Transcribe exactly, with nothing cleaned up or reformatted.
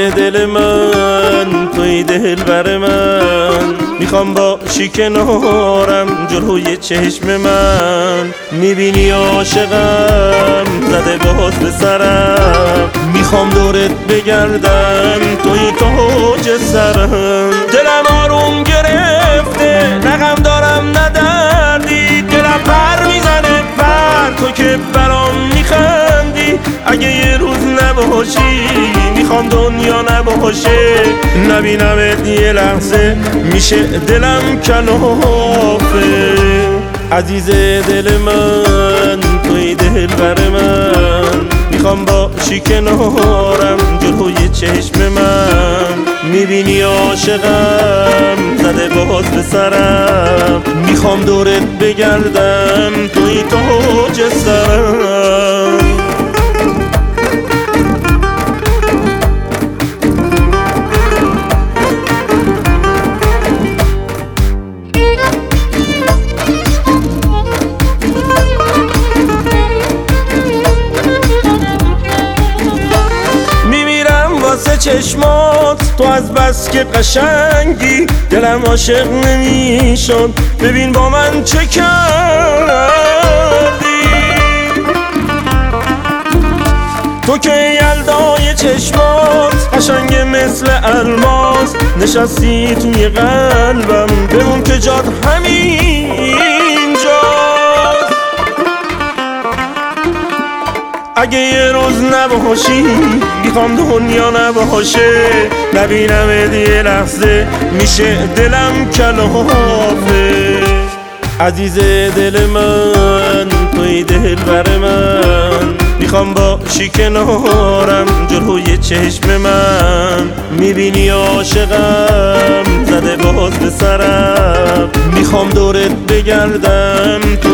دل من، توی دلبر من، میخوام باشی کنارم جلوی چشم من. میبینی عاشقم زده باز به سرم، میخوام دورت بگردم توی تاج سرم. دلم آروم گرفته رقم دارم ندردی، دلم پر میزنه پر تو که برام میخندی. اگه یه روز نباشی میخوام دنیا نباشه، نبینمت یه لحظه میشه دلم کلافه. عزیز دل من، توی دلبر من، میخوام باشی کنارم جلوی چشم من. میبینی عاشقم زده باز به سرم، میخوام دورت بگردم توی تاج سرم. واسه چشمات تو از بس که قشنگی، دلم عاشق نمیشد ببین با من چه کردی. تو که یلدای چشمات قشنگ مثل الماس، نشستی توی قلبم بمون که جات همین جاست. اگه یه روز نباشی میخوام دنیا نباشه، نبینم یه لحظه میشه دلم کلافه. عزیز دل من، توی دلبر من، میخوام باشی کنارم جلوی چشم من. میبینی عاشقم زده باز به سرم، میخوام دورت بگردم